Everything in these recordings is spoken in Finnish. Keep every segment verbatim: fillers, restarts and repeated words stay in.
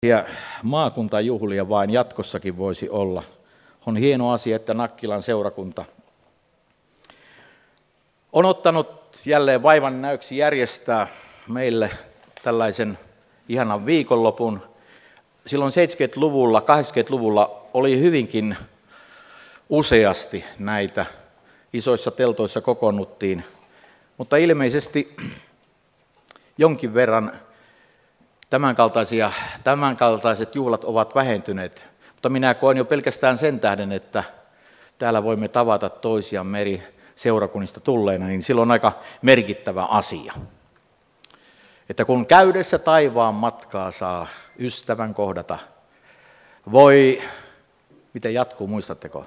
Ja maakuntajuhlia vain jatkossakin voisi olla. On hieno asia, että Nakkilan seurakunta on ottanut jälleen vaivan näyksi järjestää meille tällaisen ihanan viikonlopun. Silloin seitsemänkymmentäluvulla, kahdeksankymmentäluvulla oli hyvinkin useasti näitä. Isoissa teltoissa kokoonnuttiin, mutta ilmeisesti jonkin verran tämänkaltaisia, tämänkaltaiset juhlat ovat vähentyneet. Mutta minä koen jo pelkästään sen tähden, että täällä voimme tavata toisiamme eri seurakunnista tulleina, niin silloin on aika merkittävä asia. Että kun käydessä taivaan matkaa saa ystävän kohdata, voi, miten jatkuu, muistatteko?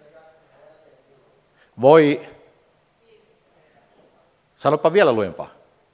Voi, sanopa vielä lujempaa.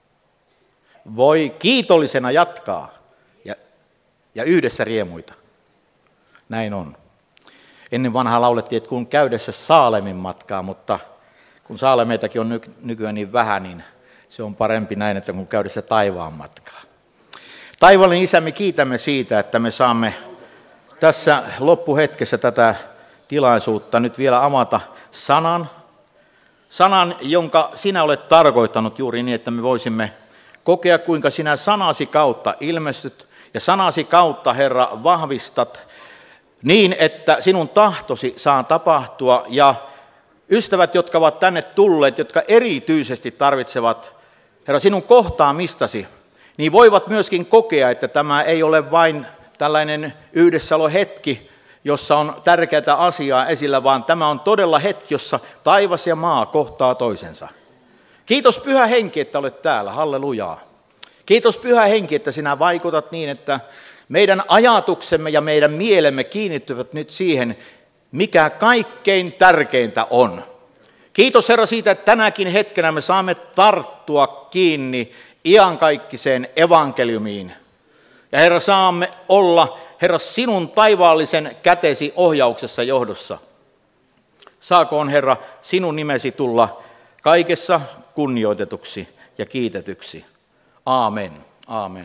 Voi kiitollisena jatkaa ja, ja yhdessä riemuita. Näin on. Ennen vanhaa laulettiin, että kun käydessä Saalemin matkaa, mutta kun Saalemeitakin on ny- nykyään niin vähän, niin se on parempi näin, että kun käydessä taivaan matkaa. Taivaallinen Isä, me kiitämme siitä, että me saamme tässä loppuhetkessä tätä tilaisuutta nyt vielä avata sanan. Sanan, jonka sinä olet tarkoittanut juuri niin, että me voisimme kokea, kuinka sinä sanasi kautta ilmestyt ja sanasi kautta, Herra, vahvistat niin, että sinun tahtosi saa tapahtua. Ja ystävät, jotka ovat tänne tulleet, jotka erityisesti tarvitsevat, Herra, sinun kohtaamistasi, niin voivat myöskin kokea, että tämä ei ole vain tällainen yhdessäolohetki, jossa on tärkeää asiaa esillä, vaan tämä on todella hetki, jossa taivas ja maa kohtaa toisensa. Kiitos Pyhä Henki, että olet täällä, hallelujaa. Kiitos Pyhä Henki, että sinä vaikutat niin, että meidän ajatuksemme ja meidän mielemme kiinnittyvät nyt siihen, mikä kaikkein tärkeintä on. Kiitos Herra siitä, että tänäkin hetkenä me saamme tarttua kiinni iankaikkiseen evankeliumiin. Ja Herra, saamme olla, Herra, sinun taivaallisen kätesi ohjauksessa johdossa. Saakoon, Herra, sinun nimesi tulla kaikessa kunnioitetuksi ja kiitetyksi. Aamen. Aamen.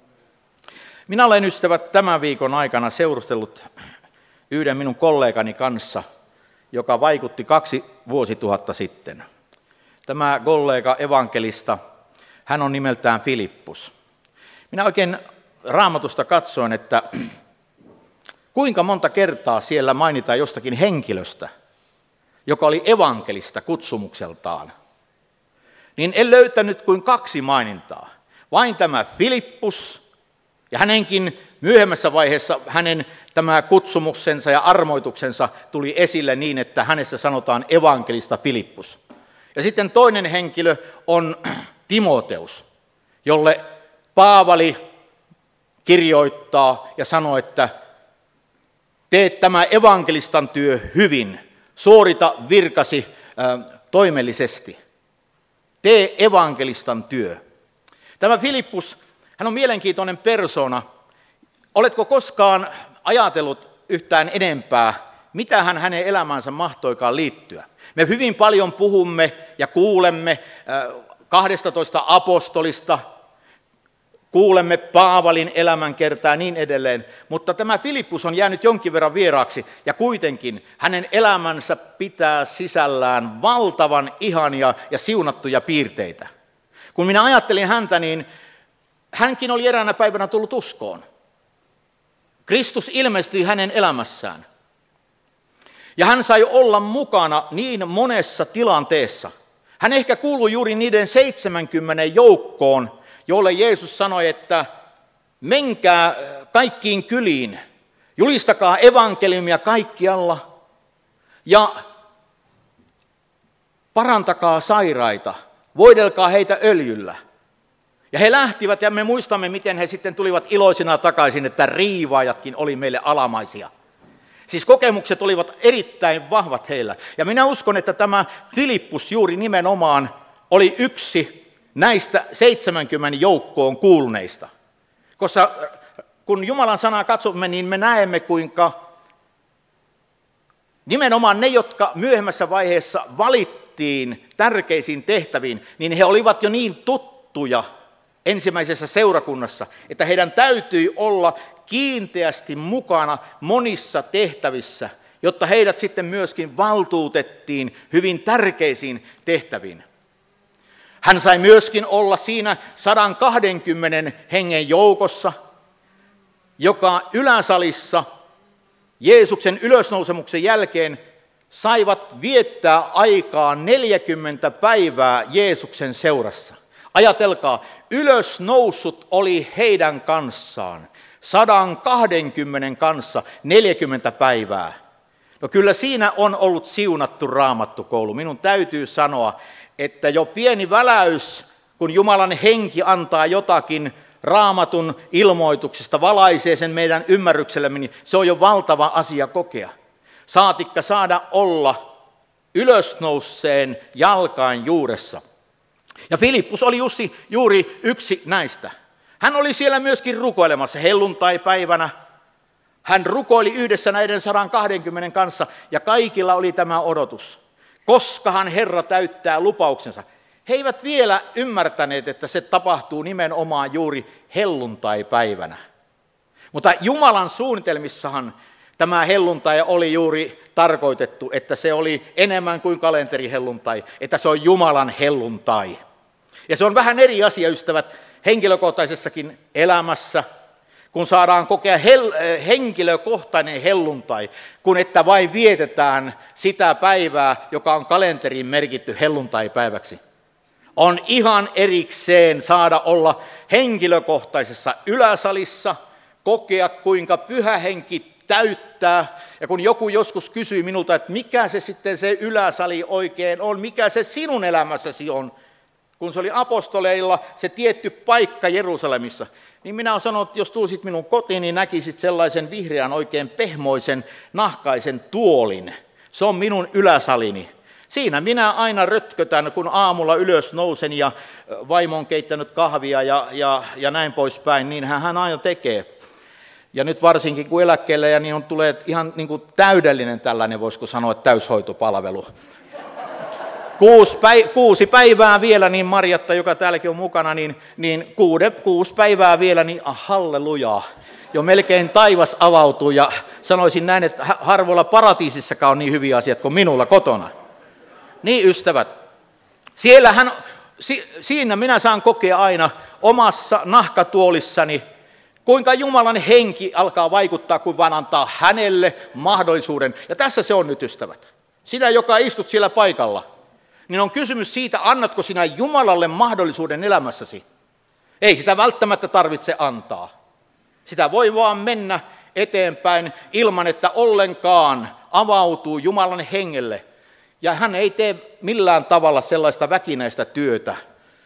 Minä olen, ystävät, tämän viikon aikana seurustellut yhden minun kollegani kanssa, joka vaikutti kaksi vuosituhatta sitten. Tämä kollega evankelista, hän on nimeltään Filippus. Minä oikein Raamatusta katsoin, että kuinka monta kertaa siellä mainitaan jostakin henkilöstä, joka oli evankelista kutsumukseltaan, niin en löytänyt kuin kaksi mainintaa. Vain tämä Filippus ja hänenkin myöhemmässä vaiheessa hänen tämä kutsumuksensa ja armoituksensa tuli esille niin, että hänessä sanotaan evankelista Filippus. Ja sitten toinen henkilö on Timoteus, jolle Paavali kirjoittaa ja sanoo, että tee tämä evankelistan työ hyvin, suorita virkasi äh, toimellisesti. Tee evankelistan työ. Tämä Filippus, hän on mielenkiintoinen persoona. Oletko koskaan ajatellut yhtään enempää, mitä hän hänen elämäänsä mahtoikaan liittyä? Me hyvin paljon puhumme ja kuulemme kahdestatoista apostolista, kuulemme Paavalin elämänkertaa ja niin edelleen, mutta tämä Filippus on jäänyt jonkin verran vieraaksi ja kuitenkin hänen elämänsä pitää sisällään valtavan ihania ja siunattuja piirteitä. Kun minä ajattelin häntä, niin hänkin oli eräänä päivänä tullut uskoon. Kristus ilmestyi hänen elämässään. Ja hän sai olla mukana niin monessa tilanteessa. Hän ehkä kuului juuri niiden seitsemänkymmenen joukkoon, jolle Jeesus sanoi, että menkää kaikkiin kyliin, julistakaa evankeliumia kaikkialla ja parantakaa sairaita, voidelkaa heitä öljyllä. Ja he lähtivät ja me muistamme, miten he sitten tulivat iloisina takaisin, että riivaajatkin oli meille alamaisia. Siis kokemukset olivat erittäin vahvat heillä. Ja minä uskon, että tämä Filippus juuri nimenomaan oli yksi näistä seitsemänkymmenen joukkoon kuuluneista. Koska kun Jumalan sanaa katsomme, niin me näemme, kuinka nimenomaan ne, jotka myöhemmässä vaiheessa valittiin tärkeisiin tehtäviin, niin he olivat jo niin tuttuja ensimmäisessä seurakunnassa, että heidän täytyi olla kiinteästi mukana monissa tehtävissä, jotta heidät sitten myöskin valtuutettiin hyvin tärkeisiin tehtäviin. Hän sai myöskin olla siinä sata kaksikymmentä hengen joukossa, joka yläsalissa Jeesuksen ylösnousemuksen jälkeen saivat viettää aikaa neljäkymmentä päivää Jeesuksen seurassa. Ajatelkaa, ylösnoussut oli heidän kanssaan, sata kaksikymmentä kanssa neljäkymmentä päivää. No kyllä siinä on ollut siunattu raamattukoulu. Minun täytyy sanoa, että jo pieni väläys, kun Jumalan henki antaa jotakin raamatun ilmoituksesta, valaisee sen meidän ymmärryksellemme, niin se on jo valtava asia kokea. Saatikka saada olla ylösnouseen jalkain juuressa. Ja Filippus oli Jussi juuri yksi näistä. Hän oli siellä myöskin rukoilemassa helluntaipäivänä. Hän rukoili yhdessä näiden sata kaksikymmentä kanssa ja kaikilla oli tämä odotus. Koskahan Herra täyttää lupauksensa. He eivät vielä ymmärtäneet, että se tapahtuu nimenomaan juuri helluntaipäivänä. Mutta Jumalan suunnitelmissahan tämä helluntai oli juuri tarkoitettu, että se oli enemmän kuin kalenterihelluntai, että se on Jumalan helluntai. Ja se on vähän eri asia, ystävät, henkilökohtaisessakin elämässä, kun saadaan kokea hel- henkilökohtainen helluntai, kun että vain vietetään sitä päivää, joka on kalenteriin merkitty helluntaipäiväksi. On ihan erikseen saada olla henkilökohtaisessa yläsalissa, kokea kuinka pyhä henki täyttää. Ja kun joku joskus kysyy minulta, että mikä se sitten se yläsali oikein on, mikä se sinun elämässäsi on, kun se oli apostoleilla se tietty paikka Jerusalemissa, niin minä olen sanonut, että jos tulisit minun kotiin, niin näkisit sellaisen vihreän oikein pehmoisen, nahkaisen tuolin. Se on minun yläsalini. Siinä minä aina rötkötän, kun aamulla ylös nousen ja vaimo on keittänyt kahvia ja, ja, ja näin poispäin, niin hän aina tekee. Ja nyt varsinkin kun eläkkeelle ja niin on tulee ihan niin kuin täydellinen tällainen, voisiko sanoa, täyshhoitopalvelu. Kuusi, päi- kuusi päivää vielä, niin Marjatta, joka täälläkin on mukana, niin, niin kuude, kuusi päivää vielä, niin ah, hallelujaa. Jo melkein taivas avautuu ja sanoisin näin, että harvoilla paratiisissakaan on niin hyviä asiat kuin minulla kotona. Niin ystävät, siellähän, si, siinä minä saan kokea aina omassa nahkatuolissani, kuinka Jumalan henki alkaa vaikuttaa, kun vaan antaa hänelle mahdollisuuden. Ja tässä se on nyt, ystävät. Sinä, joka istut siellä paikalla, niin on kysymys siitä, annatko sinä Jumalalle mahdollisuuden elämässäsi. Ei sitä välttämättä tarvitse antaa. Sitä voi vaan mennä eteenpäin ilman, että ollenkaan avautuu Jumalan hengelle. Ja hän ei tee millään tavalla sellaista väkinäistä työtä.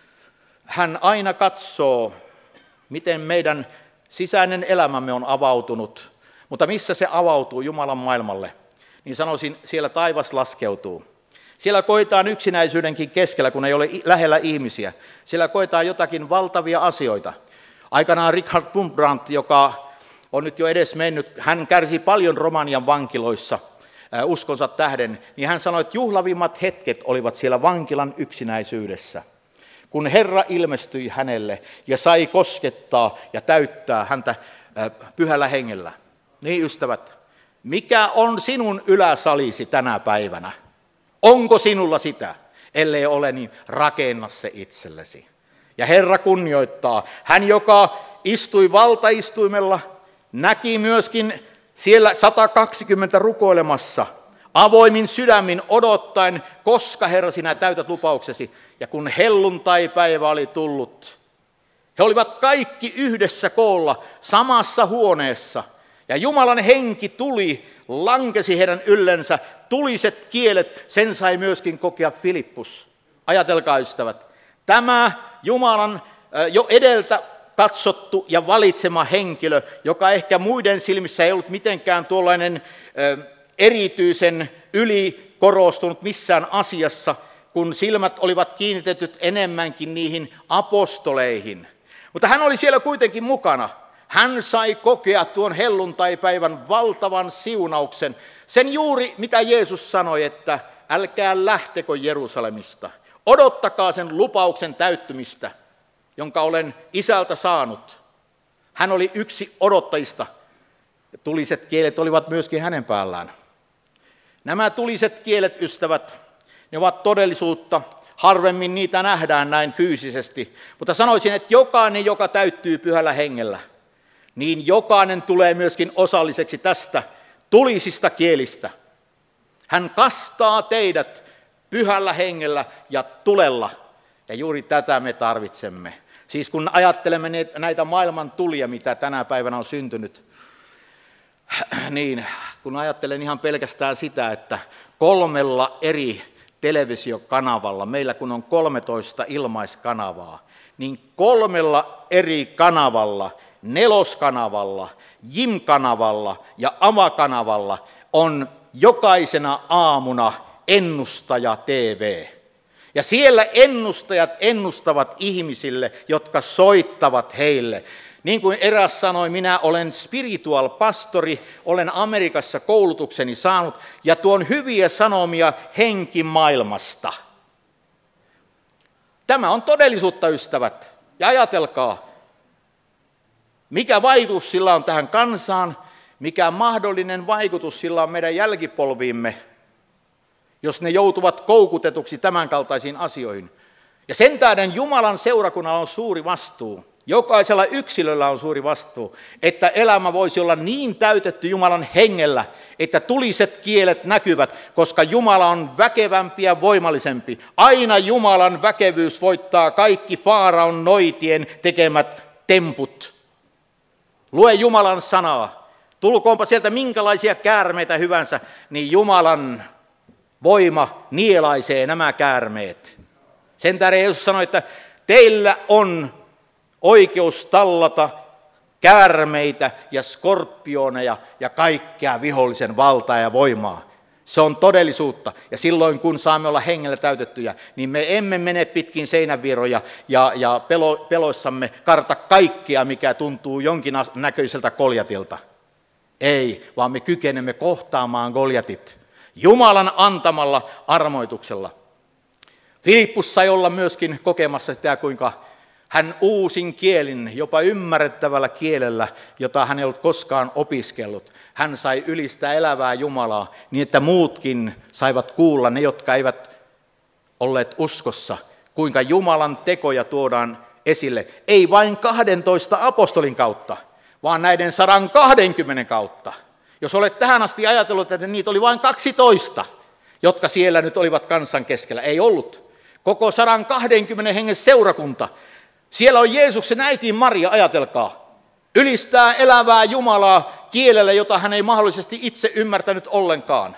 Hän aina katsoo, miten meidän sisäinen elämämme on avautunut. Mutta missä se avautuu Jumalan maailmalle, niin sanoisin, siellä taivas laskeutuu. Siellä koetaan yksinäisyydenkin keskellä, kun ei ole lähellä ihmisiä. Siellä koetaan jotakin valtavia asioita. Aikanaan Richard Wurmbrand, joka on nyt jo edes mennyt, hän kärsi paljon Romanian vankiloissa uskonsa tähden, niin hän sanoi, että juhlavimmat hetket olivat siellä vankilan yksinäisyydessä, kun Herra ilmestyi hänelle ja sai koskettaa ja täyttää häntä pyhällä hengellä. Niin ystävät, mikä on sinun yläsalisi tänä päivänä? Onko sinulla sitä? Ellei ole, niin rakenna se itsellesi. Ja Herra kunnioittaa. Hän, joka istui valtaistuimella, näki myöskin siellä sata kaksikymmentä rukoilemassa, avoimin sydämin odottaen, koska Herra sinä täytät lupauksesi. Ja kun helluntaipäivä oli tullut, he olivat kaikki yhdessä koolla samassa huoneessa. Ja Jumalan henki tuli, lankesi heidän yllensä, tuliset kielet, sen sai myöskin kokea Filippus. Ajatelkaa ystävät, tämä Jumalan jo edeltä katsottu ja valitsema henkilö, joka ehkä muiden silmissä ei ollut mitenkään tuollainen erityisen ylikorostunut missään asiassa, kun silmät olivat kiinnitetyt enemmänkin niihin apostoleihin. Mutta hän oli siellä kuitenkin mukana. Hän sai kokea tuon helluntaipäivän valtavan siunauksen. Sen juuri, mitä Jeesus sanoi, että älkää lähtekö Jerusalemista. Odottakaa sen lupauksen täyttymistä, jonka olen isältä saanut. Hän oli yksi odottajista. Ja tuliset kielet olivat myöskin hänen päällään. Nämä tuliset kielet, ystävät, ne ovat todellisuutta. Harvemmin niitä nähdään näin fyysisesti. Mutta sanoisin, että jokainen, joka täyttyy pyhällä hengellä, niin jokainen tulee myöskin osalliseksi tästä tulisista kielistä. Hän kastaa teidät pyhällä hengellä ja tulella. Ja juuri tätä me tarvitsemme. Siis kun ajattelemme näitä maailman tulia, mitä tänä päivänä on syntynyt, niin kun ajattelen ihan pelkästään sitä, että kolmella eri televisiokanavalla, meillä kun on kolmetoista ilmaiskanavaa, niin kolmella eri kanavalla, neloskanavalla, Jim-kanavalla ja Ava-kanavalla on jokaisena aamuna ennustaja T V. Ja siellä ennustajat ennustavat ihmisille, jotka soittavat heille. Niin kuin eräs sanoi, minä olen spiritual pastori, olen Amerikassa koulutukseni saanut ja tuon hyviä sanomia henkimaailmasta. Tämä on todellisuutta, ystävät. Ja ajatelkaa, mikä vaikutus sillä on tähän kansaan, mikä mahdollinen vaikutus sillä on meidän jälkipolviimme, jos ne joutuvat koukutetuksi tämänkaltaisiin asioihin. Ja sen tähden Jumalan seurakunnalla on suuri vastuu. Jokaisella yksilöllä on suuri vastuu, että elämä voisi olla niin täytetty Jumalan hengellä, että tuliset kielet näkyvät, koska Jumala on väkevämpi ja voimallisempi. Aina Jumalan väkevyys voittaa kaikki Faaraon noitien tekemät temput. Lue Jumalan sanaa. Tulkoonpa sieltä minkälaisia käärmeitä hyvänsä, niin Jumalan voima nielaisee nämä käärmeet. Sen tähden Jeesus sanoi, että teillä on oikeus tallata käärmeitä ja skorpioneja ja kaikkea vihollisen valtaa ja voimaa. Se on todellisuutta. Ja silloin kun saamme olla hengellä täytettyjä, niin me emme mene pitkin seinävieroja ja, ja pelo, peloissamme karta kaikkea, mikä tuntuu jonkin näköiseltä Goljatilta. Ei, vaan me kykenemme kohtaamaan Goljatit Jumalan antamalla armoituksella. Filippus sai olla myöskin kokemassa sitä, kuinka hän uusin kielin, jopa ymmärrettävällä kielellä, jota hän ei ollut koskaan opiskellut. Hän sai ylistää elävää Jumalaa niin, että muutkin saivat kuulla, ne jotka eivät olleet uskossa, kuinka Jumalan tekoja tuodaan esille. Ei vain kahdentoista apostolin kautta, vaan näiden sadan kahdenkymmenen kautta. Jos olet tähän asti ajatellut, että niitä oli vain kaksitoista, jotka siellä nyt olivat kansan keskellä, ei ollut. Koko sadan kahdenkymmenen hengen seurakunta. Siellä on Jeesuksen äiti Maria, ajatelkaa, ylistää elävää Jumalaa kielellä, jota hän ei mahdollisesti itse ymmärtänyt ollenkaan.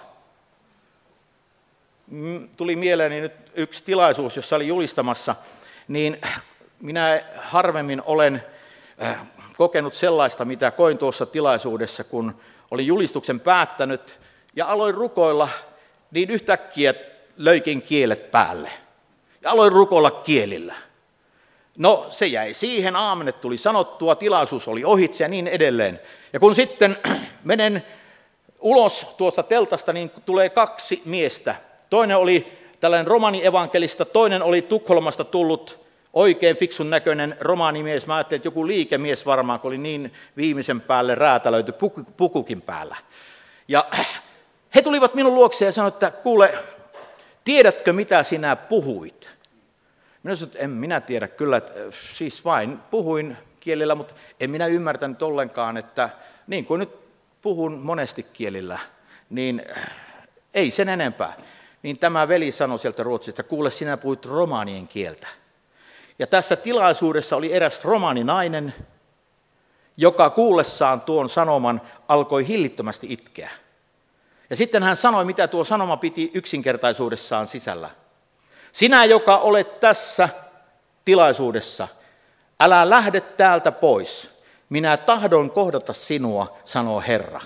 Tuli mieleeni nyt yksi tilaisuus, jossa oli julistamassa, niin minä harvemmin olen kokenut sellaista, mitä koin tuossa tilaisuudessa, kun olin julistuksen päättänyt ja aloin rukoilla, niin yhtäkkiä löikin kielet päälle ja aloin rukoilla kielillä. No se jäi siihen, aamenet tuli sanottua, tilaisuus oli ohitse ja niin edelleen. Ja kun sitten menen ulos tuosta teltasta, niin tulee kaksi miestä. Toinen oli tällainen romanievankelista, toinen oli Tukholmasta tullut oikein fiksun näköinen romaanimies. Mä ajattelin, että joku liikemies varmaan, kun oli niin viimeisen päälle räätälöity pukukin päällä. Ja he tulivat minun luokseen ja sanoivat, että kuule, tiedätkö mitä sinä puhuit? Minä sanoin, että en minä tiedä kyllä, että siis vain puhuin kielillä, mutta en minä ymmärtänyt ollenkaan, että niin kuin nyt puhun monesti kielillä, niin ei sen enempää. Niin tämä veli sanoi sieltä Ruotsista, kuule sinä puhuit romaanien kieltä. Ja tässä tilaisuudessa oli eräs romaaninainen, joka kuullessaan tuon sanoman alkoi hillittömästi itkeä. Ja sitten hän sanoi, mitä tuo sanoma piti yksinkertaisuudessaan sisällä. Sinä, joka olet tässä tilaisuudessa, älä lähde täältä pois. Minä tahdon kohdata sinua, sanoo Herra.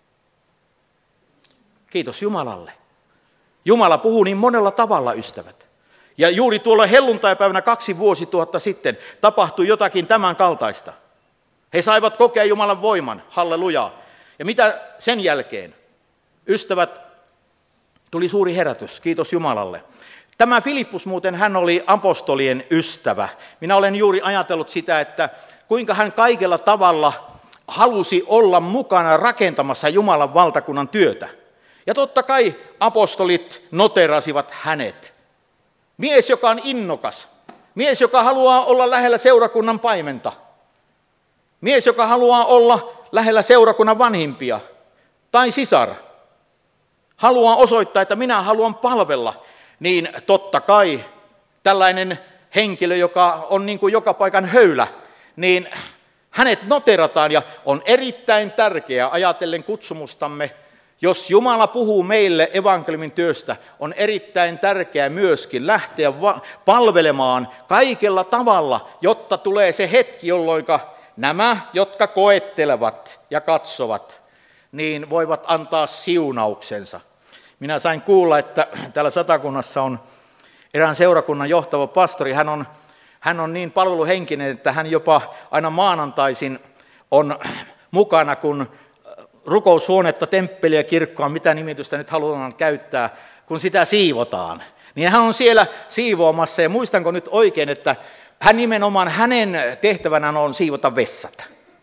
Kiitos Jumalalle. Jumala puhuu niin monella tavalla, ystävät. Ja juuri tuolla helluntaipäivänä kaksi vuosituhatta sitten tapahtui jotakin tämän kaltaista. He saivat kokea Jumalan voiman, halleluja. Ja mitä sen jälkeen? Ystävät, tuli suuri herätys, kiitos Jumalalle. Tämä Filippus muuten, hän oli apostolien ystävä. Minä olen juuri ajatellut sitä, että kuinka hän kaikella tavalla halusi olla mukana rakentamassa Jumalan valtakunnan työtä. Ja totta kai apostolit noterasivat hänet. Mies, joka on innokas. Mies, joka haluaa olla lähellä seurakunnan paimenta. Mies, joka haluaa olla lähellä seurakunnan vanhimpia. Tai sisar. Haluaa osoittaa, että minä haluan palvella. Niin totta kai tällainen henkilö, joka on niin kuin joka paikan höylä, niin hänet noterataan ja on erittäin tärkeää ajatellen kutsumustamme. Jos Jumala puhuu meille evankeliumin työstä, on erittäin tärkeää myöskin lähteä palvelemaan kaikella tavalla, jotta tulee se hetki, jolloin nämä, jotka koettelevat ja katsovat, niin voivat antaa siunauksensa. Minä sain kuulla, että täällä Satakunnassa on erään seurakunnan johtava pastori. Hän on, hän on niin palveluhenkinen, että hän jopa aina maanantaisin on mukana, kun rukoushuonetta, temppeliä, kirkkoa, mitä nimitystä nyt halutaan käyttää, kun sitä siivotaan. Niin hän on siellä siivoamassa ja muistanko nyt oikein, että hän nimenomaan hänen tehtävänään on siivota vessat.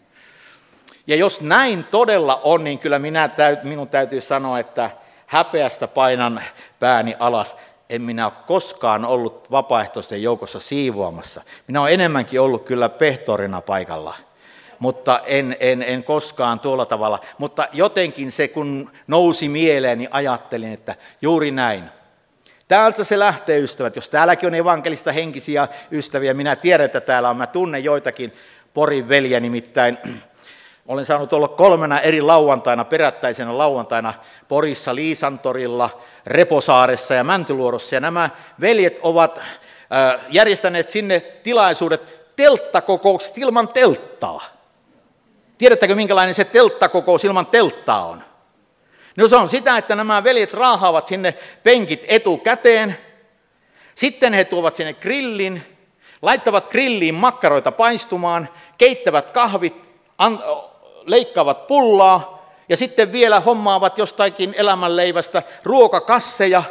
Ja jos näin todella on, niin kyllä minä täyt, minun täytyy sanoa, että häpeästä painan pääni alas. En minä ole koskaan ollut vapaaehtoisten joukossa siivoamassa. Minä olen enemmänkin ollut kyllä pehtorina paikalla. Mutta en, en, en koskaan tuolla tavalla. Mutta jotenkin se, kun nousi mieleen, niin ajattelin, että juuri näin. Täältä se lähtee, ystävät. Jos täälläkin on evankelista henkisiä ystäviä, minä tiedän, että täällä on. Mä tunnen joitakin Porin veljiä, nimittäin olen saanut olla kolmena eri lauantaina, perättäisenä lauantaina Porissa, Liisantorilla, Reposaaressa ja Mäntyluorossa. Ja nämä veljet ovat äh, järjestäneet sinne tilaisuudet, telttakokoukset ilman telttaa. Tiedättekö, minkälainen se telttakokous ilman telttaa on? No se on sitä, että nämä veljet raahaavat sinne penkit etukäteen. Sitten he tuovat sinne grillin, laittavat grilliin makkaroita paistumaan, keittävät kahvit, an- leikkaavat pullaa ja sitten vielä hommaavat jostakin elämänleivästä ruokakasseja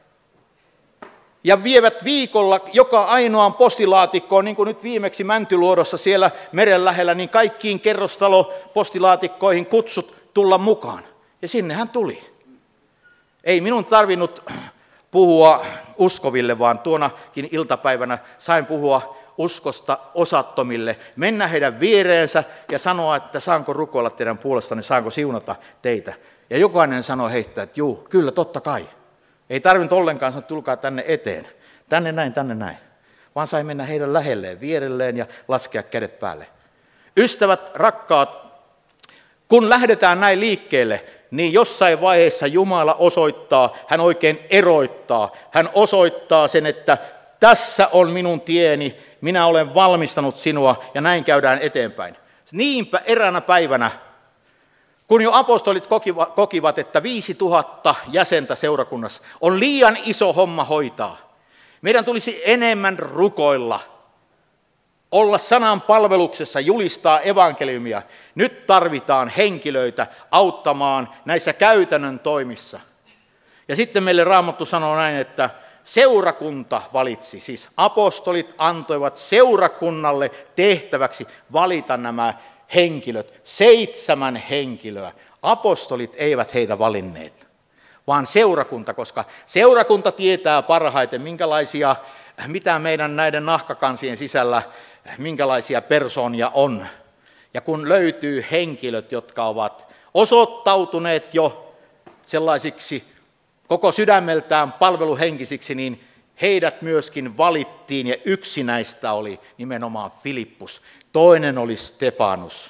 ja vievät viikolla joka ainoaan postilaatikkoon, niin kuin nyt viimeksi Mäntyluodossa siellä meren lähellä, niin kaikkiin kerrostalo-postilaatikkoihin kutsut tulla mukaan. Ja sinne hän tuli. Ei minun tarvinnut puhua uskoville, vaan tuonakin iltapäivänä sain puhua uskosta osattomille, mennä heidän viereensä ja sanoa, että saanko rukoilla teidän puolestanne, saanko siunata teitä. Ja jokainen sanoi heistä, että juu, kyllä totta kai. Ei tarvinnut ollenkaan sanoa, että tulkaa tänne eteen, tänne näin, tänne näin, vaan sai mennä heidän lähelleen, vierelleen ja laskea kädet päälle. Ystävät, rakkaat, kun lähdetään näin liikkeelle, niin jossain vaiheessa Jumala osoittaa, hän oikein eroittaa, hän osoittaa sen, että tässä on minun tieni, minä olen valmistanut sinua ja näin käydään eteenpäin. Niinpä eräänä päivänä, kun jo apostolit kokivat, että viisituhatta jäsentä seurakunnassa on liian iso homma hoitaa. Meidän tulisi enemmän rukoilla, olla sanan palveluksessa, julistaa evankeliumia. Nyt tarvitaan henkilöitä auttamaan näissä käytännön toimissa. Ja sitten meille Raamattu sanoo näin, että seurakunta valitsi, siis apostolit antoivat seurakunnalle tehtäväksi valita nämä henkilöt, seitsemän henkilöä. Apostolit eivät heitä valinneet, vaan seurakunta, koska seurakunta tietää parhaiten, minkälaisia, mitä meidän näiden nahkakansien sisällä, minkälaisia persoonia on. Ja kun löytyy henkilöt, jotka ovat osoittautuneet jo sellaisiksi koko sydämeltään palveluhenkisiksi, niin heidät myöskin valittiin, ja yksi näistä oli nimenomaan Filippus, toinen oli Stefanus.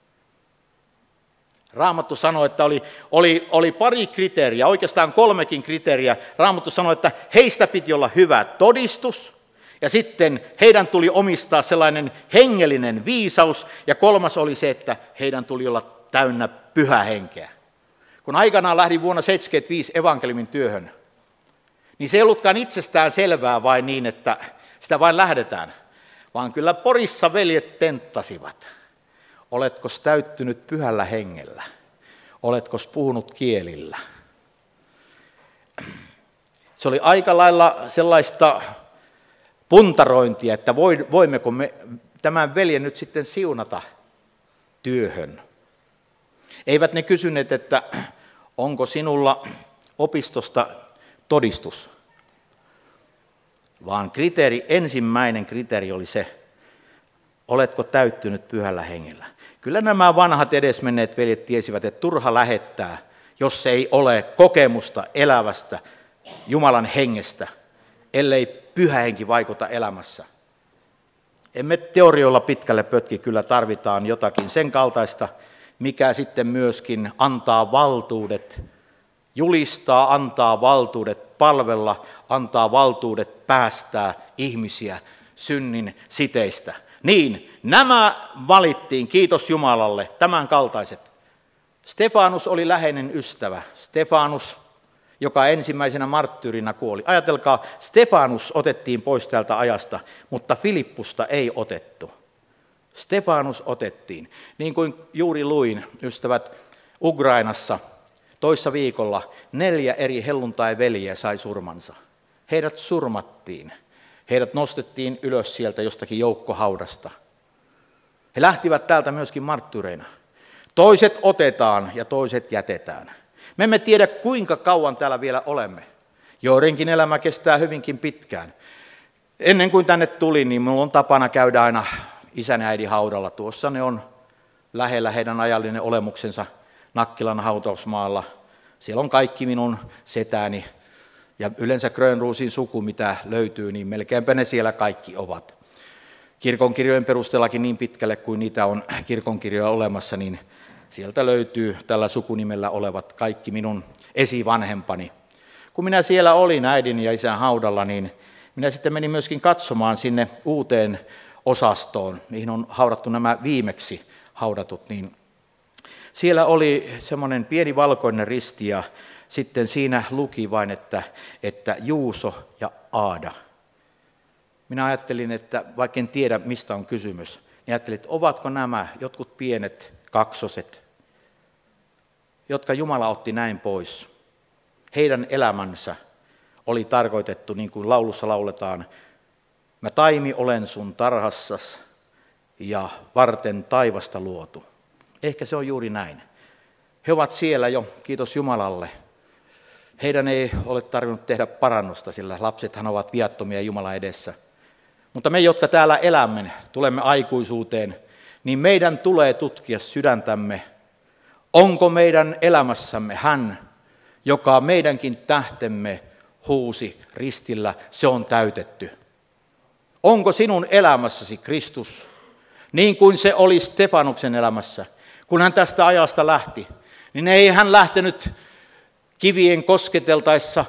Raamattu sanoi, että oli, oli, oli pari kriteeriä, oikeastaan kolmekin kriteeriä. Raamattu sanoi, että heistä piti olla hyvä todistus, ja sitten heidän tuli omistaa sellainen hengellinen viisaus, ja kolmas oli se, että heidän tuli olla täynnä pyhää henkeä. Kun aikanaan lähdin vuonna seitsemänkymmentäviisi evankeliumin työhön, niin se ei ollutkaan itsestään selvää vain niin, että sitä vain lähdetään, vaan kyllä Porissa veljet tenttasivat. Oletko täyttynyt pyhällä hengellä? Oletko puhunut kielillä? Se oli aika lailla sellaista puntarointia, että voimmeko me tämän veljen nyt sitten siunata työhön. Eivät ne kysyneet, että onko sinulla opistosta todistus, vaan kriteeri, ensimmäinen kriteeri oli se, oletko täyttynyt pyhällä hengellä. Kyllä nämä vanhat edesmenneet veljet tiesivät, että turha lähettää, jos ei ole kokemusta elävästä Jumalan hengestä, ellei pyhä henki vaikuta elämässä. Emme teorioilla pitkälle pötki, kyllä tarvitaan jotakin sen kaltaista, mikä sitten myöskin antaa valtuudet julistaa, antaa valtuudet palvella, antaa valtuudet päästää ihmisiä synnin siteistä. Niin, nämä valittiin, kiitos Jumalalle, tämän kaltaiset. Stefanus oli läheinen ystävä. Stefanus, joka ensimmäisenä marttyyrinä kuoli. Ajatelkaa, Stefanus otettiin pois täältä ajasta, mutta Filippusta ei otettu. Stefanus otettiin. Niin kuin juuri luin, ystävät, Ukrainassa toissa viikolla neljä eri helluntai-veljeä sai surmansa. Heidät surmattiin. Heidät nostettiin ylös sieltä jostakin joukkohaudasta. He lähtivät täältä myöskin marttyyreina. Toiset otetaan ja toiset jätetään. Me emme tiedä, kuinka kauan täällä vielä olemme. Joidenkin elämä kestää hyvinkin pitkään. Ennen kuin tänne tulin, niin minulla on tapana käydä aina isän ja äidin haudalla. Tuossa ne on lähellä heidän ajallinen olemuksensa Nakkilan hautausmaalla. Siellä on kaikki minun setäni ja yleensä Grönruusin suku, mitä löytyy, niin melkeinpä ne siellä kaikki ovat. Kirkonkirjojen perusteellakin niin pitkälle kuin niitä on kirkonkirjoja olemassa, niin sieltä löytyy tällä sukunimellä olevat kaikki minun esivanhempani. Kun minä siellä olin äidin ja isän haudalla, niin minä sitten menin myöskin katsomaan sinne uuteen osastoon, mihin on haudattu nämä viimeksi haudatut, niin siellä oli semmoinen pieni valkoinen risti ja sitten siinä luki vain, että, että Juuso ja Aada. Minä ajattelin, että vaikka en tiedä mistä on kysymys, niin ajattelin, että ovatko nämä jotkut pienet kaksoset, jotka Jumala otti näin pois. Heidän elämänsä oli tarkoitettu, niin kuin laulussa lauletaan, mä taimi olen sun tarhassas ja varten taivasta luotu. Ehkä se on juuri näin. He ovat siellä jo, kiitos Jumalalle. Heidän ei ole tarvinnut tehdä parannusta, sillä lapsethan ovat viattomia Jumalan edessä. Mutta me, jotka täällä elämme, tulemme aikuisuuteen, niin meidän tulee tutkia sydäntämme. Onko meidän elämässämme hän, joka meidänkin tähtemme huusi ristillä, se on täytetty. Onko sinun elämässäsi Kristus, niin kuin se oli Stefanuksen elämässä? Kun hän tästä ajasta lähti, niin ei hän lähtenyt kivien kosketeltaessa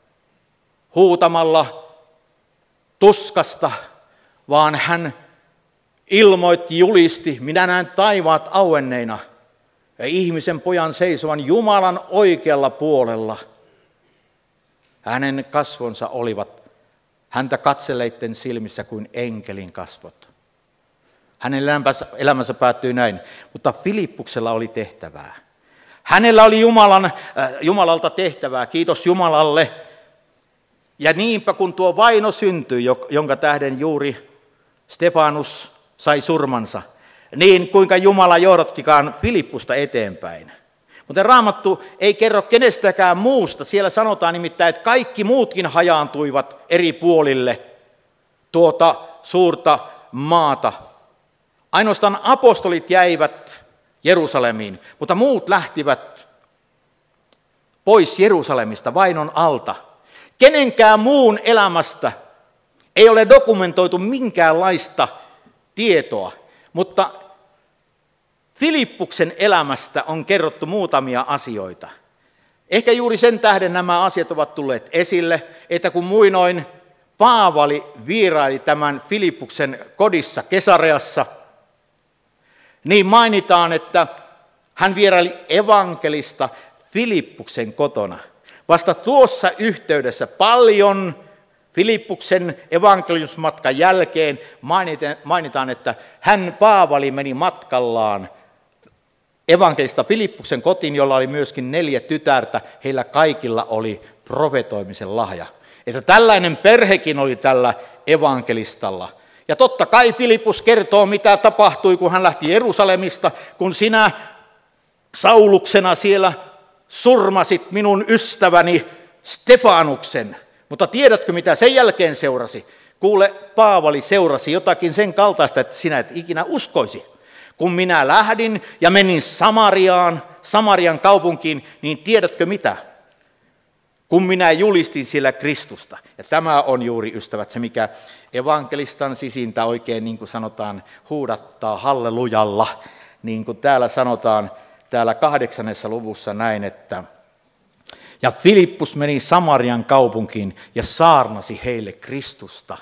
huutamalla tuskasta, vaan hän ilmoitti, julisti, minä näen taivaat auenneina ja ihmisen pojan seisovan Jumalan oikealla puolella. Hänen kasvonsa olivat häntä katselleiden silmissä kuin enkelin kasvot. Hänen elämänsä päättyi näin, mutta Filippuksella oli tehtävää. Hänellä oli Jumalan, äh, Jumalalta tehtävää, kiitos Jumalalle. Ja niinpä kun tuo vaino syntyi, jonka tähden juuri Stefanus sai surmansa, niin kuinka Jumala johdottikaan Filippusta eteenpäin. Mutta Raamattu ei kerro kenestäkään muusta. Siellä sanotaan nimittäin, että kaikki muutkin hajaantuivat eri puolille tuota suurta maata. Ainoastaan apostolit jäivät Jerusalemiin, mutta muut lähtivät pois Jerusalemista vainon alta. Kenenkään muun elämästä ei ole dokumentoitu minkäänlaista tietoa, mutta Filippuksen elämästä on kerrottu muutamia asioita. Ehkä juuri sen tähden nämä asiat ovat tulleet esille, että kun muinoin Paavali vieraili tämän Filippuksen kodissa Kesareassa, niin mainitaan, että hän vieraili evankelista Filippuksen kotona. Vasta tuossa yhteydessä paljon Filippuksen evankeliusmatkan jälkeen mainitaan, että hän Paavali meni matkallaan evankelista Filippuksen kotiin, jolla oli myöskin neljä tytärtä. Heillä kaikilla oli profetoimisen lahja. Että tällainen perhekin oli tällä evankelistalla. Ja totta kai Filippus kertoo, mitä tapahtui, kun hän lähti Jerusalemista, kun sinä Sauluksena siellä surmasit minun ystäväni Stefanuksen. Mutta tiedätkö, mitä sen jälkeen seurasi? Kuule, Paavali seurasi jotakin sen kaltaista, että sinä et ikinä uskoisi. Kun minä lähdin ja menin Samariaan, Samarian kaupunkiin, niin tiedätkö mitä? Kun minä julistin siellä Kristusta. Ja tämä on juuri, ystävät, se mikä evankelistan sisintä oikein, niin kuin sanotaan, huudattaa hallelujalla. Niin kuin täällä sanotaan, täällä kahdeksannessa luvussa näin, että ja Filippus meni Samarian kaupunkiin ja saarnasi heille Kristusta.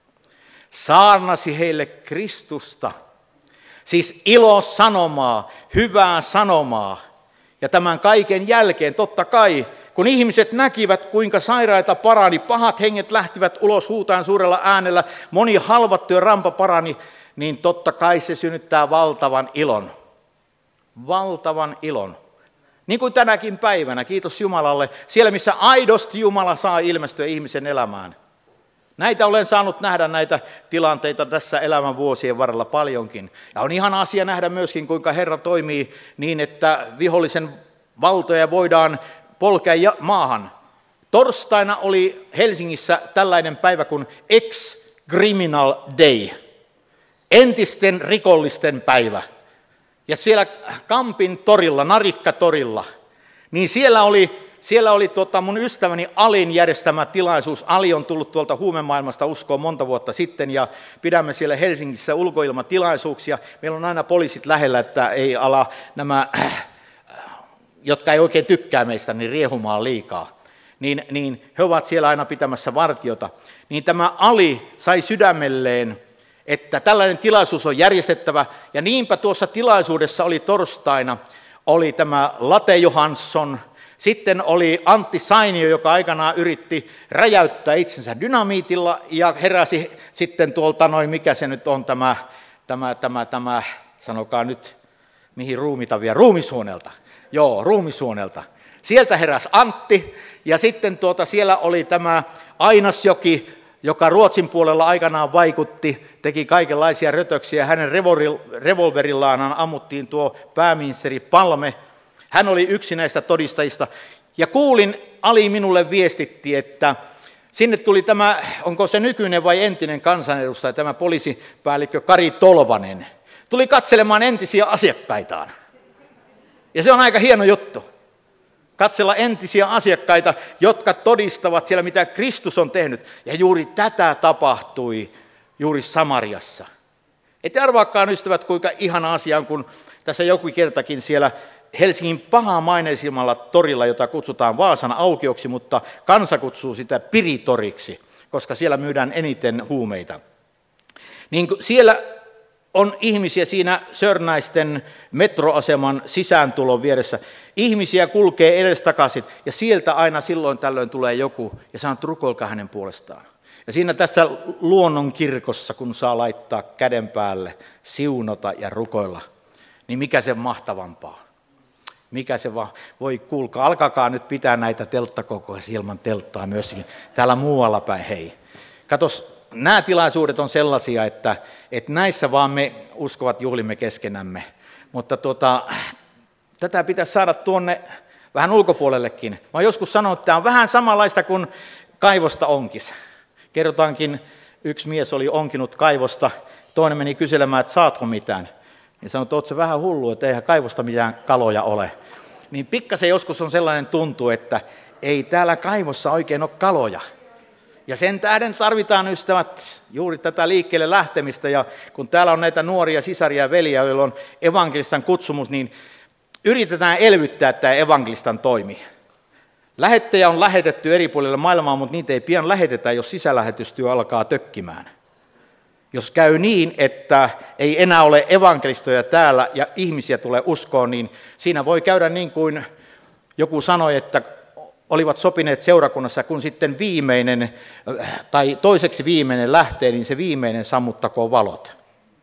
Saarnasi heille Kristusta. Siis ilosanomaa, hyvää sanomaa. Ja tämän kaiken jälkeen totta kai, kun ihmiset näkivät, kuinka sairaita parani, pahat henget lähtivät ulos huutaan suurella äänellä, moni halvattu ja rampa parani, niin totta kai se synnyttää valtavan ilon. Valtavan ilon. Niin kuin tänäkin päivänä, kiitos Jumalalle, siellä missä aidosti Jumala saa ilmestyä ihmisen elämään. Näitä olen saanut nähdä, näitä tilanteita tässä elämän vuosien varrella paljonkin. Ja on ihan asia nähdä myöskin, kuinka Herra toimii niin, että vihollisen valtoja voidaan polkea maahan. Torstaina oli Helsingissä tällainen päivä kuin Ex-Criminal Day, entisten rikollisten päivä. Ja siellä Kampin torilla, Narikkatorilla, niin siellä oli, siellä oli tota mun ystäväni Alin järjestämä tilaisuus. Ali on tullut tuolta huumemaailmasta uskoon monta vuotta sitten ja pidämme siellä Helsingissä ulkoilmatilaisuuksia. Meillä on aina poliisit lähellä, että ei ala nämä, jotka ei oikein tykkää meistä, niin riehumaan liikaa. Niin, niin he ovat siellä aina pitämässä vartiota. Niin tämä Ali sai sydämelleen, että tällainen tilaisuus on järjestettävä, ja niinpä tuossa tilaisuudessa oli torstaina, oli tämä Late Johansson, sitten oli Antti Sainio, joka aikanaan yritti räjäyttää itsensä dynamiitilla, ja heräsi sitten tuolta noin, mikä se nyt on tämä, tämä, tämä, tämä sanokaa nyt, mihin ruumitavia, ruumisuonelta, joo, ruumisuonelta. Sieltä heräsi Antti, ja sitten tuota, siellä oli tämä Ainasjoki, joka Ruotsin puolella aikanaan vaikutti, teki kaikenlaisia rötöksiä. Hänen revolverillaan ammuttiin tuo pääministeri Palme. Hän oli yksi näistä todistajista. Ja kuulin, Ali minulle viestitti, että sinne tuli tämä, onko se nykyinen vai entinen kansanedustaja, tämä poliisipäällikkö Kari Tolvanen. Tuli katselemaan entisiä asiakkaitaan. Ja se on aika hieno juttu. Katsella entisiä asiakkaita, jotka todistavat siellä, mitä Kristus on tehnyt. Ja juuri tätä tapahtui juuri Samariassa. Ette arvaakaan, ystävät, kuinka ihana asia on, kun tässä joku kertakin siellä Helsingin pahamaineisimmalla torilla, jota kutsutaan Vaasan aukioksi, mutta kansa kutsuu sitä Piritoriksi, koska siellä myydään eniten huumeita. Niin siellä on ihmisiä siinä Sörnäisten metroaseman sisääntulon vieressä. Ihmisiä kulkee edestakaisin ja sieltä aina silloin tällöin tulee joku ja sanoo, että rukoilkaa hänen puolestaan. Ja siinä tässä luonnon kirkossa, kun saa laittaa käden päälle, siunata ja rukoilla, niin mikä se mahtavampaa? Mikä se vaan, voi kuulkaa, alkakaa nyt pitää näitä telttakokoja ilman telttaa myöskin täällä muualla päin, hei. Katos, nämä tilaisuudet on sellaisia, että, että näissä vaan me uskovat juhlimme keskenämme, mutta tuota, tätä pitäisi saada tuonne vähän ulkopuolellekin. Mä oon joskus sanonut, että tämä on vähän samanlaista kuin kaivosta onkis. Kerrotaankin, yksi mies oli onkinut kaivosta, toinen meni kyselemään, että saatko mitään. Ja sanoi, että oot se vähän hullu, että eihän kaivosta mitään kaloja ole. Niin pikkasen joskus on sellainen tuntu, että ei täällä kaivossa oikein ole kaloja. Ja sen tähden tarvitaan, ystävät, juuri tätä liikkeelle lähtemistä. Ja kun täällä on näitä nuoria sisaria ja veliä, joilla on evankelistan kutsumus, niin yritetään elvyttää tämä evankelistan toimi. Lähettejä on lähetetty eri puolille maailmaa, mutta niitä ei pian lähetetä, jos sisälähetystyö alkaa tökkimään. Jos käy niin, että ei enää ole evankelistoja täällä ja ihmisiä tulee uskoon, niin siinä voi käydä niin kuin joku sanoi, että olivat sopineet seurakunnassa, kun sitten viimeinen tai toiseksi viimeinen lähtee, niin se viimeinen sammuttakoon valot.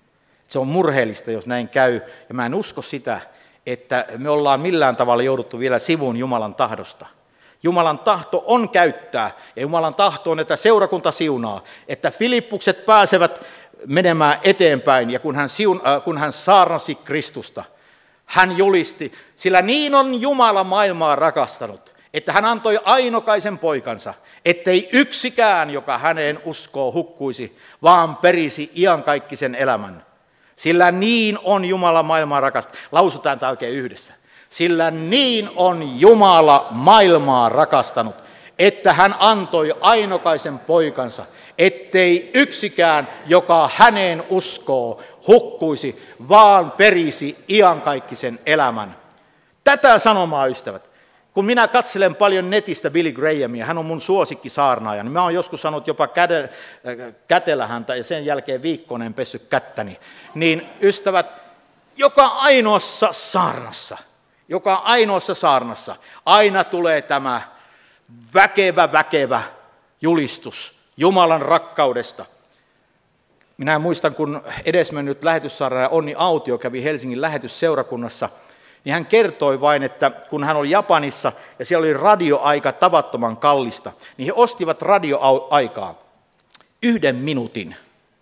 Se on murheellista, jos näin käy, ja mä en usko sitä, että me ollaan millään tavalla jouduttu vielä sivuun Jumalan tahdosta. Jumalan tahto on käyttää, ja Jumalan tahto on, että seurakunta siunaa, että Filippukset pääsevät menemään eteenpäin ja kun hän, siun, äh, kun hän saarnasi Kristusta, hän julisti, sillä niin on Jumala maailmaa rakastanut, että hän antoi ainokaisen poikansa, ettei yksikään, joka häneen uskoo, hukkuisi, vaan perisi iankaikkisen elämän. Sillä niin on Jumala maailmaa rakastanut. Lausutaan tämä oikein yhdessä. Sillä niin on Jumala maailmaa rakastanut, että hän antoi ainokaisen poikansa, ettei yksikään, joka häneen uskoo, hukkuisi, vaan perisi iankaikkisen elämän. Tätä sanomaa, ystävät. Kun minä katselen paljon netistä Billy Grahamia, hän on mun suosikkisaarnaaja, niin mä oon joskus sanonut jopa käde, kätellä häntä ja sen jälkeen viikkoinen pessy kättäni. Niin ystävät, joka ainoassa saarnassa, joka ainoassa saarnassa aina tulee tämä väkevä, väkevä julistus Jumalan rakkaudesta. Minä muistan, kun edesmennyt lähetyssaarnaaja Onni Autio kävi Helsingin lähetysseurakunnassa, niin hän kertoi vain, että kun hän oli Japanissa ja siellä oli radioaika tavattoman kallista, niin he ostivat radioaikaa yhden minuutin.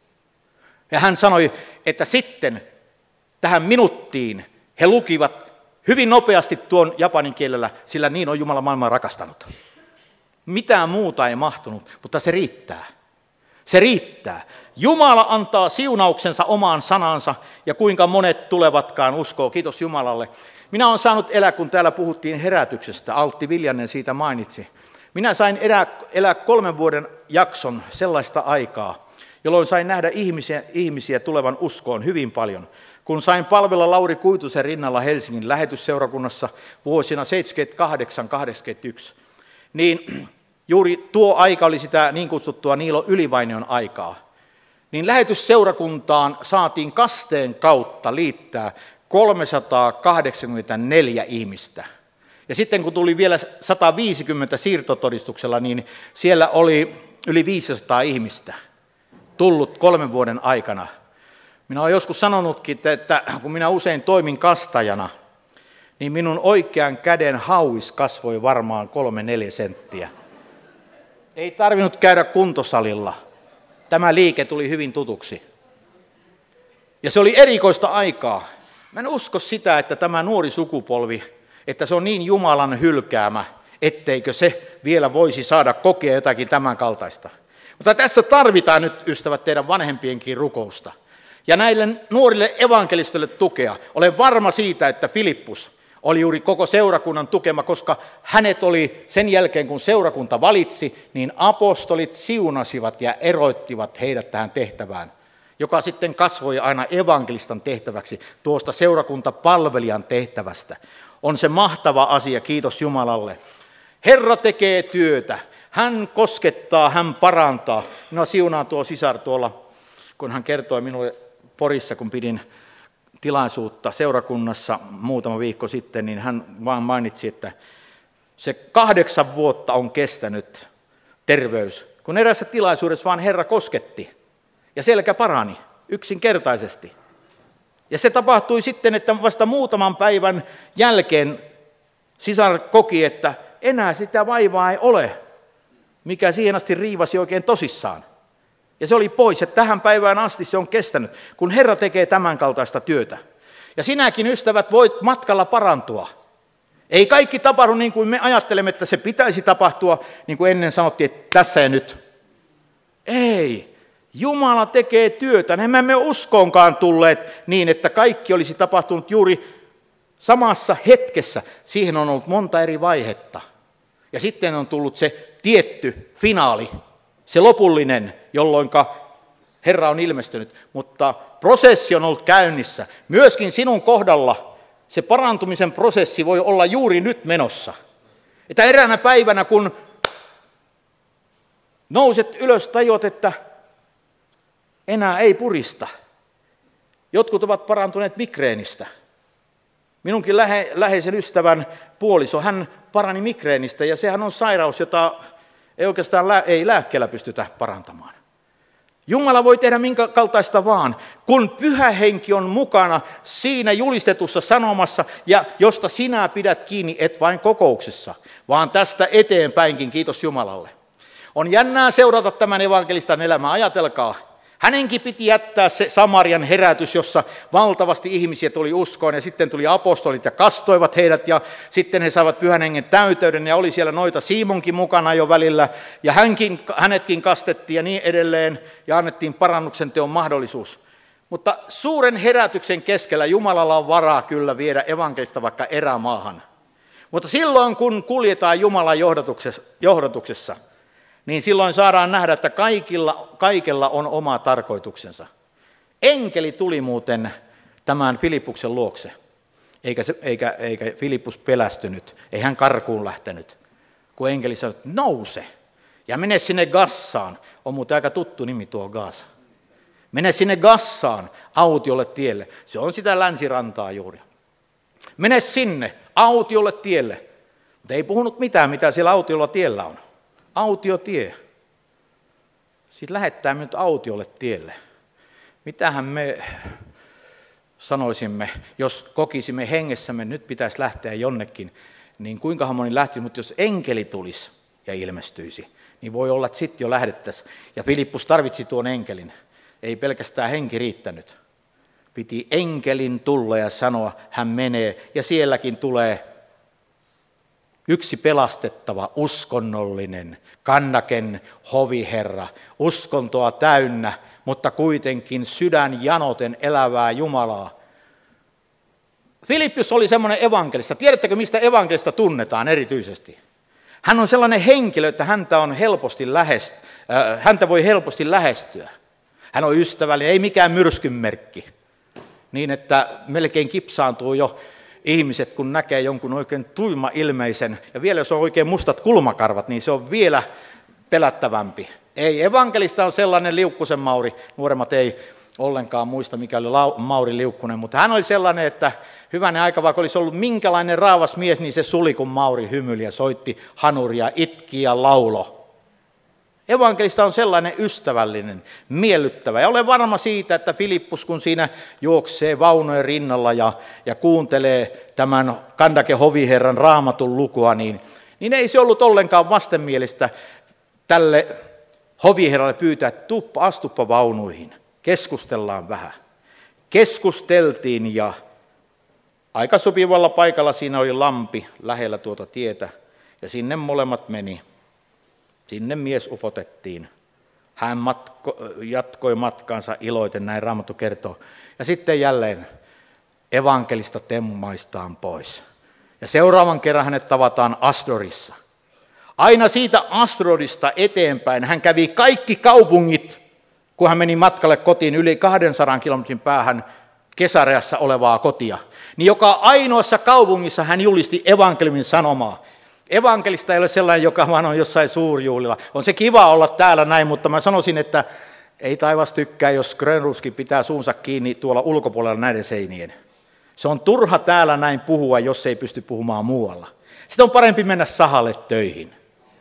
Ja hän sanoi, että sitten tähän minuuttiin he lukivat hyvin nopeasti tuon japanin kielellä, sillä niin on Jumala maailmaa rakastanut. Mitään muuta ei mahtunut, mutta se riittää. Se riittää. Jumala antaa siunauksensa omaan sanansa ja kuinka monet tulevatkaan uskoo. Kiitos Jumalalle. Minä olen saanut elää, kun täällä puhuttiin herätyksestä, Altti Viljanen siitä mainitsi. Minä sain elää, elää kolmen vuoden jakson sellaista aikaa, jolloin sain nähdä ihmisiä, ihmisiä tulevan uskoon hyvin paljon. Kun sain palvella Lauri Kuitusen rinnalla Helsingin lähetysseurakunnassa vuosina seitsemänkymmentäkahdeksan kahdeksankymmentäyksi, niin juuri tuo aika oli sitä niin kutsuttua Niilo Ylivainion aikaa. Niin lähetysseurakuntaan saatiin kasteen kautta liittää kolmesataakahdeksankymmentäneljä ihmistä. Ja sitten kun tuli vielä sata viisikymmentä siirtotodistuksella, niin siellä oli yli viisisataa ihmistä tullut kolmen vuoden aikana. Minä olen joskus sanonutkin, että kun minä usein toimin kastajana, niin minun oikean käden hauis kasvoi varmaan kolme neljä senttiä. Ei tarvinnut käydä kuntosalilla. Tämä liike tuli hyvin tutuksi. Ja se oli erikoista aikaa. Mä en usko sitä, että tämä nuori sukupolvi, että se on niin Jumalan hylkäämä, etteikö se vielä voisi saada kokea jotakin tämän kaltaista. Mutta tässä tarvitaan nyt, ystävät, teidän vanhempienkin rukousta. Ja näille nuorille evankelistoille tukea. Olen varma siitä, että Filippus oli juuri koko seurakunnan tukema, koska hänet oli sen jälkeen, kun seurakunta valitsi, niin apostolit siunasivat ja eroittivat heidät tähän tehtävään, joka sitten kasvoi aina evankelistan tehtäväksi, tuosta seurakuntapalvelijan tehtävästä. On se mahtava asia, kiitos Jumalalle. Herra tekee työtä, hän koskettaa, hän parantaa. Minua siunaa tuo sisar tuolla, kun hän kertoi minulle Porissa, kun pidin tilaisuutta seurakunnassa muutama viikko sitten, niin hän vaan mainitsi, että se kahdeksan vuotta on kestänyt terveys, kun erässä tilaisuudessa vaan Herra kosketti ja selkä parani yksinkertaisesti. Ja se tapahtui sitten, että vasta muutaman päivän jälkeen sisar koki, että enää sitä vaivaa ei ole, mikä siihen asti riivasi oikein tosissaan. Ja se oli pois, että tähän päivään asti se on kestänyt, kun Herra tekee tämän kaltaista työtä. Ja sinäkin, ystävät, voit matkalla parantua. Ei kaikki tapahdu niin kuin me ajattelemme, että se pitäisi tapahtua, niin kuin ennen sanottiin, että tässä ja nyt. Ei. Jumala tekee työtä. Ne emme uskoonkaan tulleet niin, että kaikki olisi tapahtunut juuri samassa hetkessä. Siihen on ollut monta eri vaihetta. Ja sitten on tullut se tietty finaali, se lopullinen, jolloin Herra on ilmestynyt. Mutta prosessi on ollut käynnissä. Myöskin sinun kohdalla se parantumisen prosessi voi olla juuri nyt menossa. Että eräänä päivänä, kun nouset ylös, tajuat, että enää ei purista. Jotkut ovat parantuneet migreenistä. Minunkin lähe, läheisen ystävän puoliso, hän parani migreenistä ja sehän on sairaus, jota ei oikeastaan lää, ei lääkkeellä pystytä parantamaan. Jumala voi tehdä minkä kaltaista vaan, kun Pyhä Henki on mukana siinä julistetussa sanomassa, ja josta sinä pidät kiinni, et vain kokouksessa, vaan tästä eteenpäinkin, kiitos Jumalalle. On jännää seurata tämän evankelistan elämää, ajatelkaa. Hänenkin piti jättää se Samarian herätys, jossa valtavasti ihmisiä tuli uskoon ja sitten tuli apostolit ja kastoivat heidät ja sitten he saivat Pyhän Hengen täyteyden ja oli siellä noita Siimonkin mukana jo välillä ja hänkin, hänetkin kastettiin ja niin edelleen ja annettiin parannuksen teon mahdollisuus. Mutta suuren herätyksen keskellä Jumalalla on varaa kyllä viedä evankelista vaikka erämaahan. Mutta silloin kun kuljetaan Jumalan johdatuksessa, johdatuksessa niin silloin saadaan nähdä, että kaikilla, kaikella on oma tarkoituksensa. Enkeli tuli muuten tämän Filippuksen luokse, eikä, se, eikä, eikä Filippus pelästynyt, ei hän karkuun lähtenyt, kun enkeli sanoi, että nouse ja mene sinne Gassaan, on muuten aika tuttu nimi tuo Gaza. Mene sinne Gassaan, autiolle tielle, se on sitä länsirantaa juuri. Mene sinne, autiolle tielle, mutta ei puhunut mitään, mitä siellä autiolla tiellä on. Autiotie. Sitten lähettää minut autiolle tielle. Mitähän me sanoisimme, jos kokisimme hengessämme, nyt pitäisi lähteä jonnekin, niin kuinkahan moni lähtisi, mutta jos enkeli tulisi ja ilmestyisi, niin voi olla, että sitten jo lähdettäisiin. Ja Filippus tarvitsi tuon enkelin. Ei pelkästään henki riittänyt. Piti enkelin tulla ja sanoa, hän menee, ja sielläkin tulee yksi pelastettava, uskonnollinen, Kandaken hoviherra, uskontoa täynnä, mutta kuitenkin sydän janoten elävää Jumalaa. Filippus oli semmoinen evankelista. Tiedättekö, mistä evankelista tunnetaan erityisesti? Hän on sellainen henkilö, että häntä, on helposti lähest, äh, häntä voi helposti lähestyä. Hän on ystävällinen, ei mikään myrskynmerkki. Niin, että melkein kipsaantuu jo ihmiset, kun näkee jonkun oikein tuima ilmeisen, ja vielä jos on oikein mustat kulmakarvat, niin se on vielä pelättävämpi. Ei, evankelista on sellainen Liukkusen Mauri, nuoremmat ei ollenkaan muista, mikä oli Mauri Liukkunen, mutta hän oli sellainen, että hyvänen aika, vaikka olisi ollut minkälainen raavas mies, niin se suli, kun Mauri hymyili ja soitti hanuria, itki ja laulo. Evankelista on sellainen ystävällinen, miellyttävä. Ja olen varma siitä, että Filippus, kun siinä juoksee vaunojen rinnalla ja, ja kuuntelee tämän Kandaken hoviherran raamatun lukua, niin, niin ei se ollut ollenkaan vastenmielistä tälle hoviherralle pyytää, että tuppa, astuppa vaunuihin. Keskustellaan vähän. Keskusteltiin ja aika sopivalla paikalla siinä oli lampi lähellä tuota tietä ja sinne molemmat meni. Sinne mies upotettiin. Hän matko, jatkoi matkaansa iloiten, näin Raamattu kertoo. Ja sitten jälleen evankelista temmaistaan pois. Ja seuraavan kerran hänet tavataan Asdodissa. Aina siitä Asdodista eteenpäin hän kävi kaikki kaupungit, kun hän meni matkalle kotiin yli kahdensadan kilometrin päähän Kesareassa olevaa kotia. Niin joka ainoassa kaupungissa hän julisti evankeliumin sanomaa. Evankelista ei ole sellainen, joka vaan on jossain suurjuhlilla. On se kiva olla täällä näin, mutta mä sanoisin, että ei taivas tykkää, jos Grönruski pitää suunsa kiinni tuolla ulkopuolella näiden seinien. Se on turha täällä näin puhua, jos ei pysty puhumaan muualla. Sitten on parempi mennä sahalle töihin.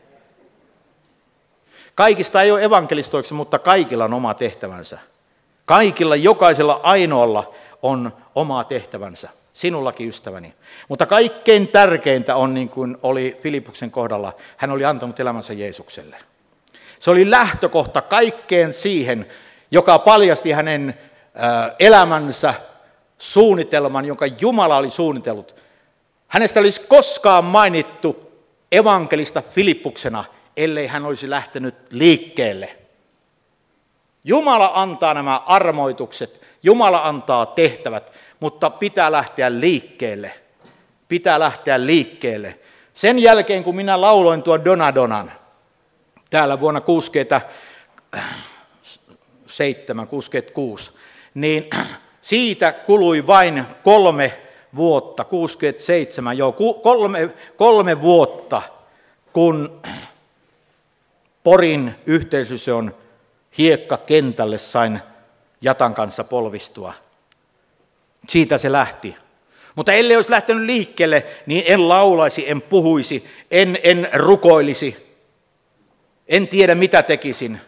Kaikista ei ole evankelistoiksi, mutta kaikilla on oma tehtävänsä. Kaikilla, jokaisella ainoalla on oma tehtävänsä. Sinullakin, ystäväni. Mutta kaikkein tärkeintä on, niin kuin oli Filippuksen kohdalla, hän oli antanut elämänsä Jeesukselle. Se oli lähtökohta kaikkeen siihen, joka paljasti hänen elämänsä suunnitelman, jonka Jumala oli suunnitellut. Hänestä olisi koskaan mainittu evankelista Filippuksena, ellei hän olisi lähtenyt liikkeelle. Jumala antaa nämä armoitukset, Jumala antaa tehtävät, mutta pitää lähteä liikkeelle. Pitää lähteä liikkeelle. Sen jälkeen, kun minä lauloin tuon Donadonan, täällä vuonna kuusikymmentäseitsemän kuusikymmentäkuusi, niin siitä kului vain kolme vuotta, kuusikymmentäseitsemän, joo, kolme, kolme vuotta, kun Porin yhteisöön hiekkakentälle sain Jatan kanssa polvistua. Siitä se lähti. Mutta ellei olisi lähtenyt liikkeelle, niin en laulaisi, en puhuisi, en, en rukoilisi. En tiedä, mitä tekisin.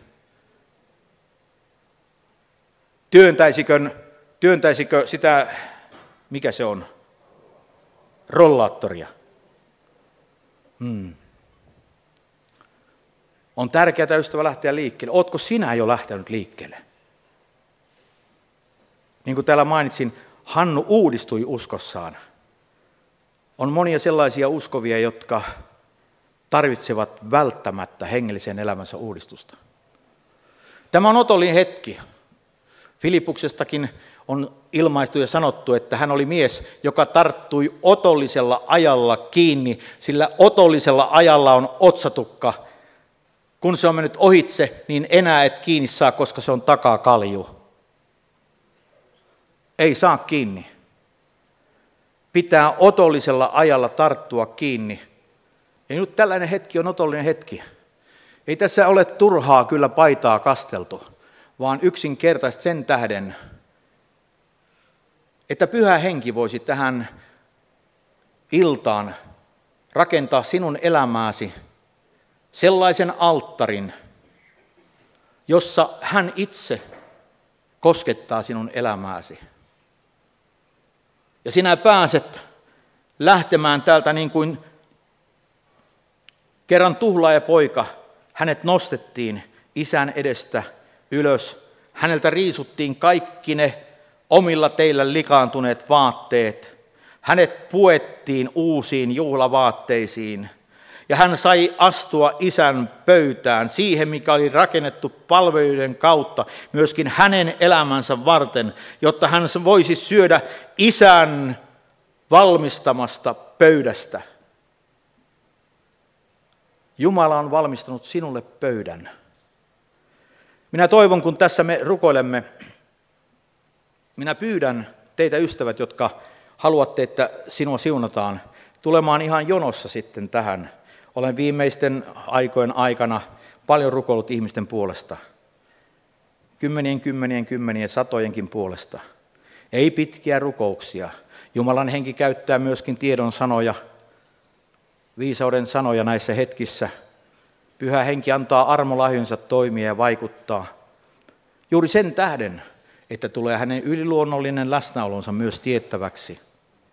Työntäisikö, työntäisikö sitä, mikä se on, rollaattoria. Hmm. On tärkeää, ystävä, lähteä liikkeelle. Ootko sinä jo lähtenyt liikkeelle? Niin kuin täällä mainitsin, Hannu uudistui uskossaan. On monia sellaisia uskovia, jotka tarvitsevat välttämättä hengellisen elämänsä uudistusta. Tämä on otollinen hetki. Filippuksestakin on ilmaistu ja sanottu, että hän oli mies, joka tarttui otollisella ajalla kiinni, sillä otollisella ajalla on otsatukka. Kun se on mennyt ohitse, niin enää et kiinni saa, koska se on takakalju. Ei saa kiinni. Pitää otollisella ajalla tarttua kiinni. Ja nyt tällainen hetki on otollinen hetki. Ei tässä ole turhaa kyllä paitaa kasteltu, vaan yksinkertaisesti sen tähden, että Pyhä Henki voisi tähän iltaan rakentaa sinun elämääsi sellaisen alttarin, jossa hän itse koskettaa sinun elämääsi. Ja sinä pääset lähtemään täältä niin kuin kerran tuhlaajapoika, hänet nostettiin isän edestä ylös. Häneltä riisuttiin kaikki ne omilla teillä likaantuneet vaatteet. Hänet puettiin uusiin juhlavaatteisiin. Ja hän sai astua isän pöytään, siihen mikä oli rakennettu palveluiden kautta, myöskin hänen elämänsä varten, jotta hän voisi syödä isän valmistamasta pöydästä. Jumala on valmistanut sinulle pöydän. Minä toivon, kun tässä me rukoilemme, minä pyydän teitä ystävät, jotka haluatte, että sinua siunataan, tulemaan ihan jonossa sitten tähän. Olen viimeisten aikojen aikana paljon rukoillut ihmisten puolesta. Kymmenien, kymmenien, kymmenien, satojenkin puolesta. Ei pitkiä rukouksia. Jumalan henki käyttää myöskin tiedon sanoja, viisauden sanoja näissä hetkissä. Pyhä henki antaa armolahjonsa toimia ja vaikuttaa. Juuri sen tähden, että tulee hänen yliluonnollinen läsnäolonsa myös tiettäväksi.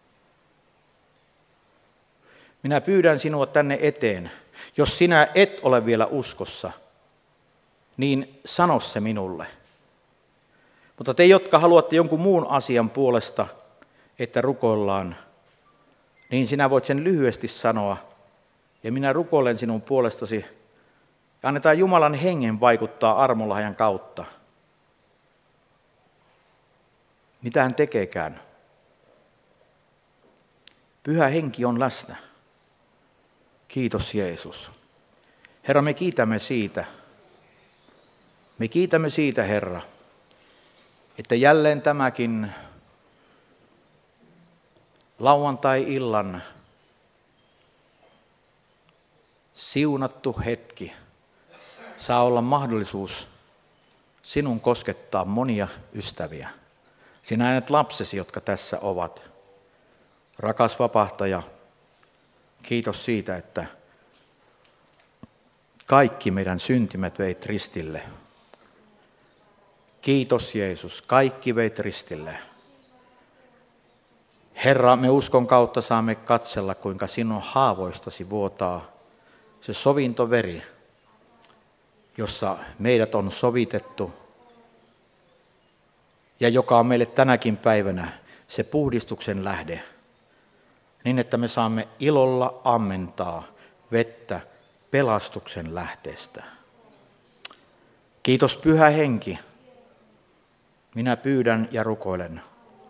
Minä pyydän sinua tänne eteen. Jos sinä et ole vielä uskossa, niin sano se minulle. Mutta te, jotka haluatte jonkun muun asian puolesta, että rukoillaan, niin sinä voit sen lyhyesti sanoa. Ja minä rukoilen sinun puolestasi. Annetaan Jumalan hengen vaikuttaa armolahjan kautta. Mitä hän tekeekään? Pyhä henki on läsnä. Kiitos Jeesus. Herra, me kiitämme siitä. Me kiitämme siitä, Herra, että jälleen tämäkin lauantai-illan siunattu hetki saa olla mahdollisuus sinun koskettaa monia ystäviä. Sinä näet lapsesi, jotka tässä ovat. Rakas vapahtaja, kiitos siitä, että kaikki meidän syntimet veit ristille. Kiitos Jeesus, kaikki veit ristille. Herra, me uskon kautta saamme katsella, kuinka sinun haavoistasi vuotaa se sovintoveri, jossa meidät on sovitettu ja joka on meille tänäkin päivänä se puhdistuksen lähde, niin että me saamme ilolla ammentaa vettä pelastuksen lähteestä. Kiitos Pyhä Henki. Minä pyydän ja rukoilen.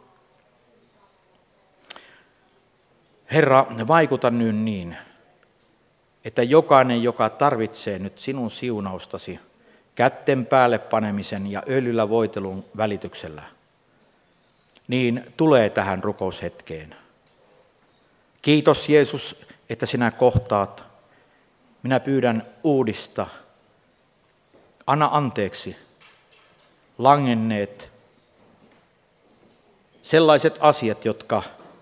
Herra, vaikuta nyt niin, että jokainen, joka tarvitsee nyt sinun siunaustasi kätten päälle panemisen ja öljyllä voitelun välityksellä, niin tulee tähän rukoushetkeen. Kiitos Jeesus, että sinä kohtaat. Minä pyydän uudista. Anna anteeksi langenneet sellaiset asiat, jotka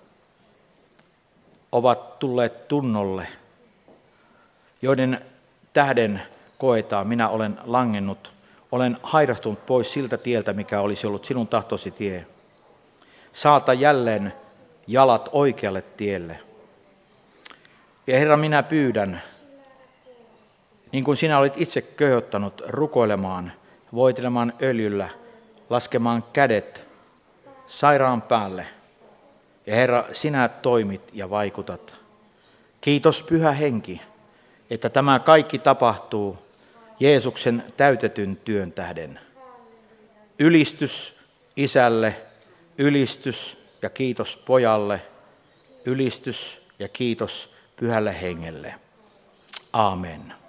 ovat tulleet tunnolle, joiden tähden koetaan, minä olen langennut, olen hairahtunut pois siltä tieltä, mikä olisi ollut sinun tahtosi tie. Saata jälleen jalat oikealle tielle. Ja Herra, minä pyydän, niin kuin sinä olit itse kehottanut rukoilemaan, voitelemaan öljyllä, laskemaan kädet sairaan päälle. Ja Herra, sinä toimit ja vaikutat. Kiitos Pyhä Henki, että tämä kaikki tapahtuu Jeesuksen täytetyn työn tähden. Ylistys Isälle, ylistys ja kiitos Pojalle, ylistys ja kiitos Pyhälle Hengelle. Aamen.